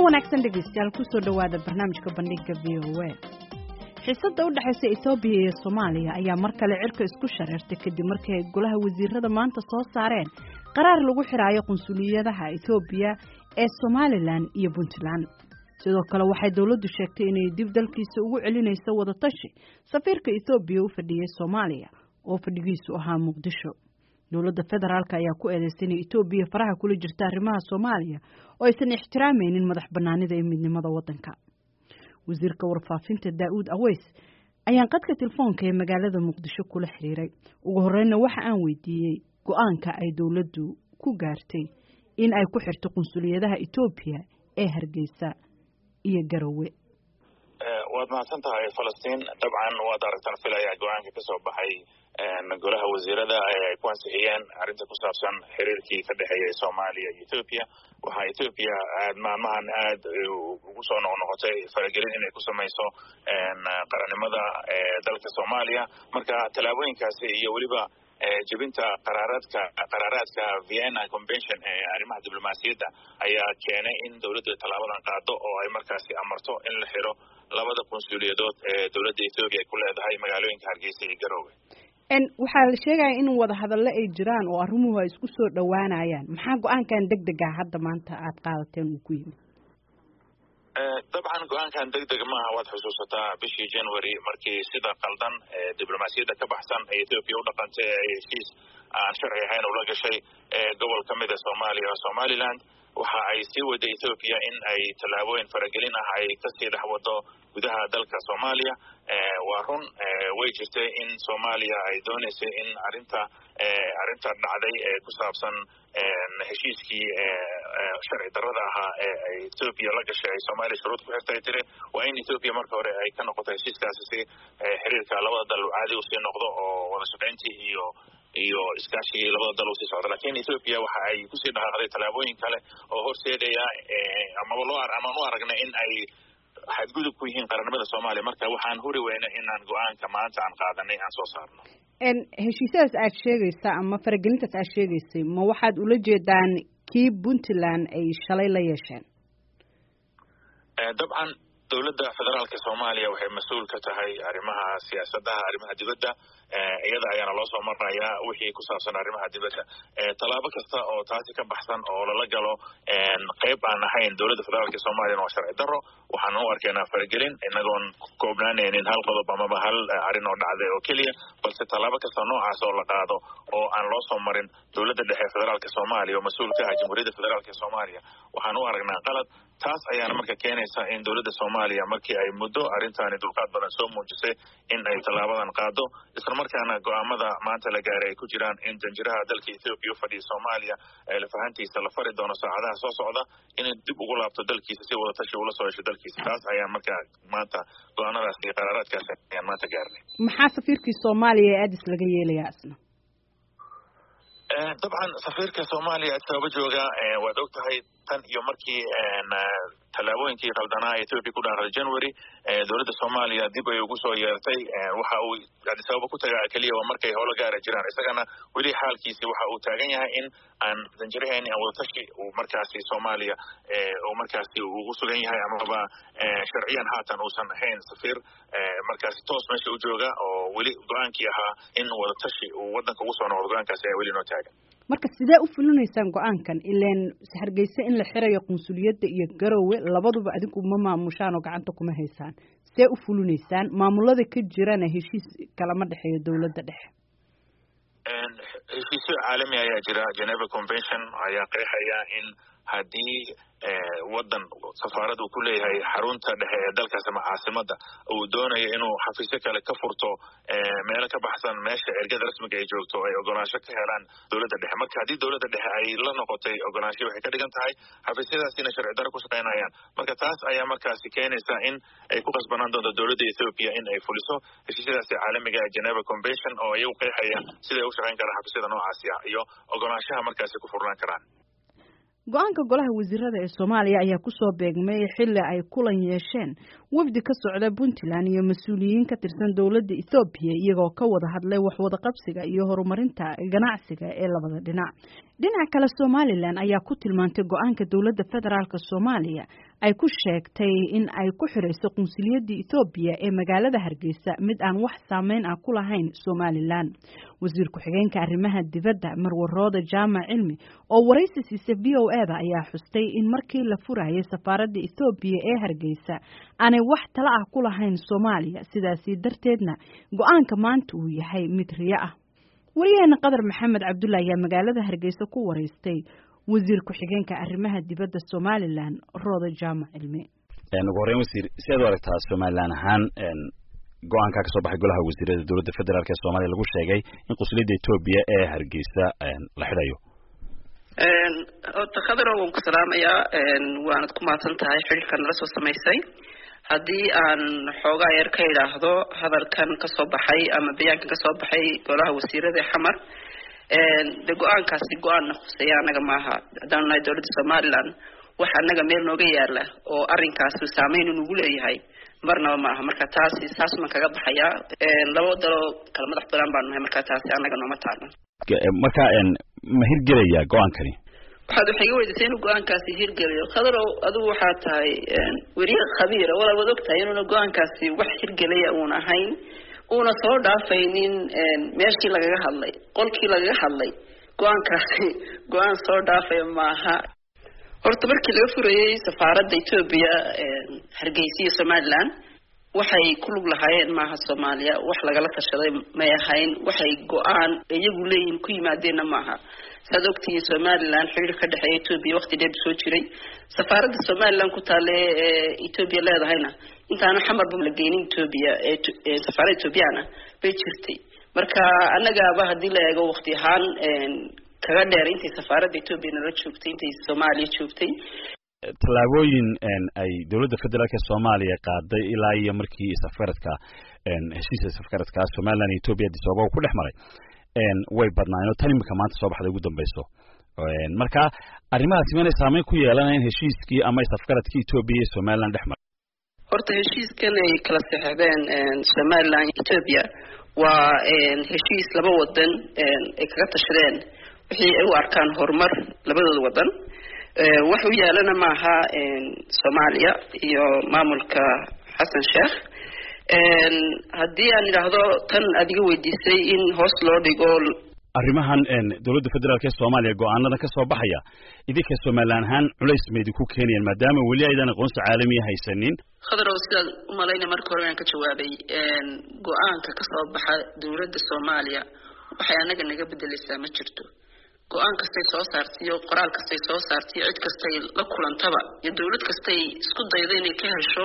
wanaagsan dhegeystayaal ku soo dhawaada barnaamijka bandhigga VOA. Xiisadda u dhaxaysa Itoobiya iyo Soomaaliya ayaa mar kale cirka isku shareertay kadib markii ay golaha wasiirada maanta soo saareen qaraar lagu xiraayo qunsuliyadaha Itoobiya ee Somaliland iyo Puntland. sidoo kale waxay dawladdu sheegtay inay dib dalkiisa ugu celinayso wada tashi safiirka Itoobiya u fadhiyay Soomaaliya oo fadhigiisu ahaa Muqdisho. dawladda federaalka ayaa ku eedeysay in Itoobiya faraha kula jirta arrimaha Soomaaliya oo aysan ixtiraamaynin madax bannaanida iyo midnimada waddanka. wasiirka warfaafinta Daawud Aweys ayaan qadka telefoonka ee magaalada Muqdisho kula xiriiray. ugu horreynna waxa aan weydiiyay go'aanka ay dawladdu ku gaartay in ay ku xirto qunsuliyadaha Itoobiya ee Hargeysa iyo Garowe. waad mahadsan tahay Falastiin. dabcan waad aragtaan filaya go'aanka ka soo baxay golaha wasiirada ay ku ansixiyeen arrinta ku saabsan xiriirkii ka dhexeeya Soomaaliya iyo Itoobiya. waxa Itoobiya maalmahan aad ugu soo noqotay faragelin inay ku samayso qarannimada dalka Soomaaliya. marka talaabooyinkaasi iyo weliba jebinta qaraaraadka Vienna Convention ee arrimaha diblomaasiyadda ayaa keenay in dawladdu talaabadan qaado oo ay markaasi amarto in la xiro labada qunsuliyadood ee dawladda Itoobiya ku leedahay magaalooyinka Hargeysa iyo Garowe. waxaa la sheegaya in wada hadallo ay jiraan oo arrimuhu ay isku soo dhawaanayaan. maxaa go'aankan degdeg ah hadda maanta aad qaadateen uu ku yimid? dabcan go'aankan degdeg maaha. waad xusuusataa bishii January markii sida qaldan diblomaasiyadda ka baxsan ee Itoobiya u dhaqantay ee heshiis aan sharci ahayn ula gashay gobol ka mid ah Soomaaliya oo Somaliland. waxa ay sii waday Itoobiya in ay tallaabooyin faragelin ah ay kasii dhex wado gudaha dalka Soomaaliya. waa run way jirtay in Soomaaliya ay doonaysay in arrinta dhacday ee ku saabsan heshiiskii sharci darrada ahaa ee Itoobiya la gashay ay Soomaaliya shuruud ku xirtay tiri waa in Itoobiya marka hore ay ka noqotay heshiiskaasi si xiriirka labada dal caadi u sii noqdo oo wada shaqayntii iyo iskaashigii labada dal u sii socdo. laakiin Itoobiya waxa ay kusii dhaqaaqday tallaabooyin kale oo horseedaya ama u aragnay in ay xadgudub ku yihiin qarannimada Soomaaliya. marka waxaan huri weynay inaan go'aanka maanta aan qaadanay aan soo saarno. heshiisyadaas aad sheegaysa ama faragelintaas aad sheegaysay ma waxaad ula jeedaan kii Puntland ay shalay la yeesheen? dabcan dawladda federaalka Soomaaliya waxay mas'uul ka tahay arrimaha siyaasadda, arrimaha dibadda. iyada ayaana loo soo marnayaa wixii ku saabsan arrimaha dibadda. tallaabo kasta oo taasi ka baxsan oo lala galo qayb aan ahayn dawladda federaalka Soomaaliya waa sharci darro. waxaan u arkaynaa faragelin inagoon koobnaanaynin hal qodob amaba hal arrin oo dhacday oo keliya, balse tallaabo kasta noocaas oo la qaado oo aan loo soo marin dawladda dhexe federaalka Soomaaliya oo mas'uul ka ah Jamhuuriyadda Federaalka Soomaaliya waxaan u aragnaa qalad. taas ayaana marka keenaysa in dawladda Soomaaliya markii ay muddo arrintaani dulqaad badan soo muujisay in ay tallaabadan qaado, isla markaana go'aamada maanta la gaaray ay ku jiraan in danjiraha dalka Itoobiya u fadhiya Soomaaliya lafahantiisa la fari doono saacadaha soo socda inay dib ugu laabto dalkiisa si wada tashi ula soo hesho dalkiisa. taas ayaa marka maanta go'aanadaas iyo qaraaraadkaas ayaan maanta gaarnay. maxaa safiirkii Soomaaliya ee Addis laga yeelayaa isna? dabcan safiirka Soomaaliya sababa jooga waad ogtahay tan iyo markii tallaabooyinkii qaldanaa ee Itoobiya ku dhaqaaqday January dawladda Soomaaliya dib ay ugu soo yeertay. waxa uu sabab ku tagaa kaliya waa markay howlo gaar ah jiraan. isagana weli xaalkiisi waxa uu taagan yahay in aan danjiraheeni aan wada tashi uu markaasi Soomaaliya oo markaasi ugu sugan yahay amaba sharciyan haatan uusan ahayn safiir markaasi toos meesha u jooga oo weli go'aankii ahaa in wada tashi uu waddanka ugu soo noqdo. go'aankaasi ayaa weli noo taagan. marka sidee u fulinaysaan go'aankan? ileen Hargeysa in la xirayo qunsuliyadda iyo Garowe labaduba adigu ma maamushaan oo gacanta kuma haysaan. sidee u fulinaysaan? maamulada ka jirana heshiis kalama dhexeeyo dawladda dhexe. heshiisyo caalami ayaa jira. Geneva Convention ayaa qeexaya in haddii waddan safaarad uu ku leeyahay xarunta dhexe ee dalkaas ama caasimadda uu doonayo inuu xafiisyo kale ka furto meelo ka baxsan meesha ergada rasmiga ay joogto ay ogolaansho ka helaan dawladda dhexe. marka haddii dawladda dhexe ay la noqotay ogolaansho waxay ka dhigan tahay xafiisyadaasina sharci darro ku shaqaynayaan. marka taas ayaa markaasi keenaysa in ay ku qasbanaan doonto dawladda Ethiopia in ay fuliso heshiisyadaasi caalamiga ee Geneva Convention oo iyagu qeexaya siday u shaqayn karaan xafiisyada noocaasi ah iyo ogolaanshaha markaasi ku furnaan karaan. go'aanka golaha wasiirada ee Soomaaliya ayaa ku soo beegmay xilli ay kulan yeesheen wafdi ka socda Puntland iyo mas'uuliyiin ka tirsan dawladda Itoobiya iyagoo ka wada hadlay wax wada qabsiga iyo horumarinta ganacsiga ee labada dhinac. dhinaca kale Somaliland ayaa ku tilmaantay go'aanka dawladda federaalka Soomaaliya ay ku sheegtay in ay ku xirayso qunsuliyadda Itoobiya ee magaalada Hargeysa mid aan wax saameyn ah ku lahayn Somaliland. wasiir ku-xigeenka arrimaha dibadda Marwarooda Jaamac Cilmi oo waraysi siisay VOA-da ayaa xustay in markii la furayay safaaradda Itoobiya ee Hargeysa aanay wax tala ah ku lahayn Soomaaliya, sidaas darteedna go'aanka maanta uu yahay mid riyo ah. wariyaheena Qadar Maxamed Cabdullaahi ayaa magaalada Hargeysa ku waraystay wasiir ku-xigeenka arrimaha dibadda Somaliland Rooda Jaamac Cilmi. ugu horreyn wasiir si aad u aragtaa Somaliland ahaan go'aanka ka soo baxay golaha wasiirada dowladda federaalka ee Soomaaliya lagu sheegay in qunsuliyadda Itoobiya ee Hargeysa la xidhayo. Qadar waan ku salaamayaa waanad ku mahadsan tahay xiriirkan la soo sameysay. haddii aan xoogaa yar ka idhaahdo hadalkan ka soo baxay ama bayaankan ka soo baxay golaha wasiirada xamar de go'aankaasi go'aan khusaya anaga maaha haddaan nahay dowladda Somaliland wax anaga meel nooga yaala oo arrinkaasi saameyn ugu leeyahay marnaba maaha. marka taasi saas ma kaga baxaya labo dalo kala madax badan baan nahay, marka taasi anaga nooma taalo. marka ma hirgelaya go'aankani? waxaad waxay weydiisay inuu go'aankaasi hirgeliyo. Qadarow adigu waxaad tahay wariye khabiir wala wada ogtahay inuu go'aankaasi wax hirgelaya uun ahayn, uuna soo dhaafaynin meeshii lagaga hadlay, qolkii lagaga hadlay. go'aankaasi go'aan soo dhaafay maaha. horta markii laga furayay safaaradda Itoobiya Hargeysa iyo Somaliland waxay ku lug lahaayeen maaha Soomaaliya, wax lagala tashaday ma ahayn, waxay go'aan iyagu leeyihiin ku yimaadeen maaha. sadogtii Somaliland xiriir ka dhaxeeya Itoobiya waqti dheer soo jiray. safaaradda Somaliland ku taale Itoobiya leedahayna intaana xamar buu la geeyay Itoobiya safaaradda Itoobiyana bay jirtay. marka annagaaba hadii la eego waqti ahaan kaga dheer intii safaaradda Itoobiya la joogtay intii Soomaaliya joogtay. tallaabooyin ay dowladda federaalka Soomaaliya qaaday ilaa iyo markii safaradka heshiiska safaradka Somaliland iyo Itoobiya disoobo ku dhexmaray way badnaayeen tan imika maanta soo baxday ugu dambayso. marka arrimahaasi ma saameyn ku yeelanayaan heshiiskii ama safaradkii Itoobiya iyo Somaliland dhexmaray? horta heshiiskan ay kala saxeexdeen Somaliland iyo Itoobiya waa heshiis laba wadan ay kaga tashadeen wixii ay u arkaan horumar labadooda wadan. wax u yeelana maaha Soomaaliya iyo maamulka Xasan Sheekh. haddii aan idhaahdo tan adiga weydiisay in hoos loo dhigo arrimahan dowladda federaalka ee Soomaaliya go'aanada ka soo baxaya idinka Somaliland ahaan culays meedi ku keenayaan maadaama wali aydan aqoonsi caalami ah haysanin. Qadarow sidaad u malaynay marka hore aan ka jawaabay go'aanka ka soo baxa dowladda Soomaaliya waxay anaga naga bedelaysaa ma jirto. go'aan kastay soo saartiyo qoraal kastay soo saartiyo cid kastay la kulantaba iyo dowlad kastay isku dayday inay ka hesho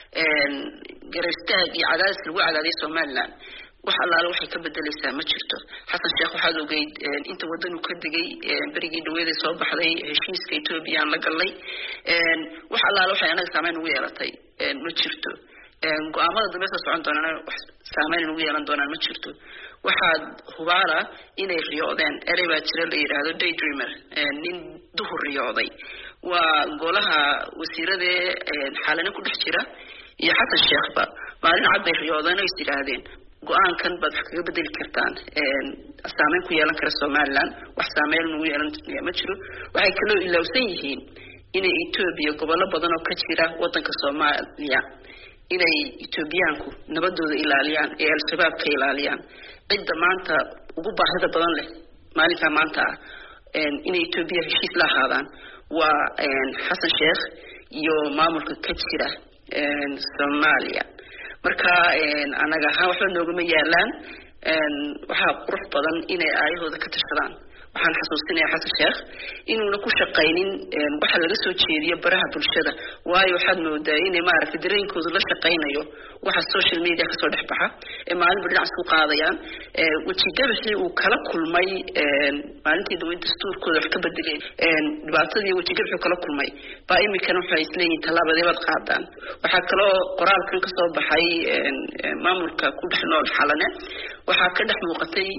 garaystaag iyo cadaadis lagu cadaadiyay Somaliland wax allaale waxay ka bedelaysaa ma jirto. Xasan Sheekh waxaad ogeyd inta wadan uu ka digay berigii dhaweeyay soo baxday heshiiska Itoobiya la galay wax allaale waxay anaga saameyn ugu yeelatay ma jirto. go'aamada dambe soo socon doonana wax saameyn ugu yeelan doonaan ma jirto. waxaad hubaala inay riyoodeen erey baa jira la yiraahdo daydreamer nin duhur riyooday waa golaha wasiirada xaalana ku dhex jira iyo Xasan Sheekhba maalin cad bay riyoodeen ay yiraahdeen go'aankan baad wax kaga bedeli kartaan saameyn ku yeelan kara Somaliland wax saameyn ugu yeelan ma jiro. waxay kaloo ilowsan yihiin inay Itoobiya gobollo badan oo ka jira wadanka Soomaaliya inay Itoobiyaanku nabadooda ilaaliyaan ee al-shabaab ka ilaaliyaan. cidda maanta ugu baahida badan leh maalinka maanta inay Itoobiya heshiis la ahaadaan waa Xasan Sheekh iyo maamulka ka jira Soomaaliya. marka anaga waxba noogama yaalaan waxa qurux badan inay aayahooda ka tashadaan. waxaan xasuusinayaa Xasan Sheekh inuuna ku shaqeynin waxa laga soo jeediyo baraha bulshada waayo waxaad moodaa inay maaragtay dareenkooda la shaqeynayo waxa social media ka soo dhaxbaxa maalin dhinac isku qaadayaan wajigabixii uu kala kulmay maalintii dawladda dastuurkooda wax ka bedeleen dhibaatadii wajigabixii kala kulmay baa imikana waxay isleeyihiin tallaabadii qaadaan. waxaa kaloo qoraalkan ka soo baxay maamulka ku dhex nool xalane waxaa ka dhex muuqatay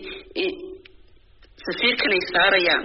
safiirkan ay saarayaan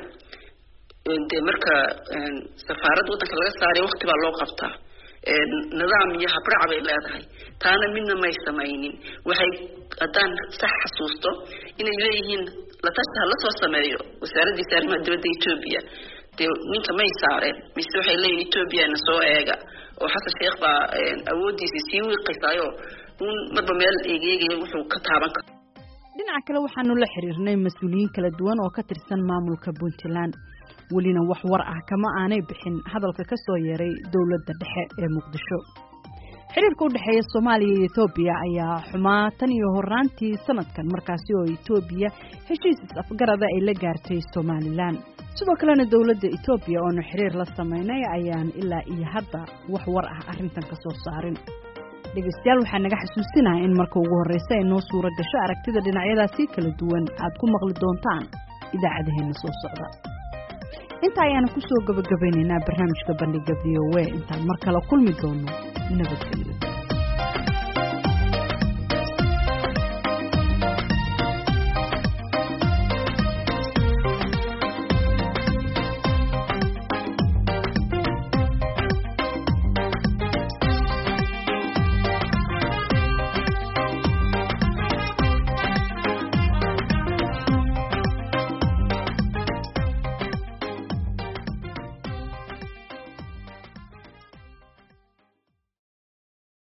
marka safaarad wadanka laga saaray waqti baa loo qabtaa nidaam iyo habraac bay leedahay taana midna may samaynin. waxay hadaan sax xasuusto inay leeyihiin la tasha la soo sameeyo wasaaradda arrimaha dibadda Itoobiya dee ninka may saareen mise waxay leeyihin etoobiyana soo eega oo xasan sheekh baa awoodiisa sii wiiqaysaayo marba meel eegeegaya wuxuu ka taaban karo. dhinaca kale waxaanu la xiriirnay mas-uuliyiin kala duwan oo ka tirsan maamulka Puntland welina wax war ah kama aanay bixin hadalka ka soo yeeray dawladda dhexe ee Muqdisho. xiriirka u dhaxeeya Soomaaliya iyo Itoobiya ayaa xumaa tan iyo horaantii sanadkan markaasi oo Itoobiya heshiis afgarada ay la gaartay Somaliland. sidoo kalena dawladda Itoobiya oo xiriir la sameynay ayaan ilaa iyo hadda wax war ah arrintan ka soo saarin. dhegeystayaal waxaa naga xasuusinahay in marka ugu horeysa ay noo suura gasho aragtida dhinacyadaasi kala duwan aad ku maqli doontaan idaacadaheena soo socda. inta ayaan ku soo gabagabaynaynaa barnaamijka bandhiga VOA intaan mar kale kulmi doono nabadgelyo.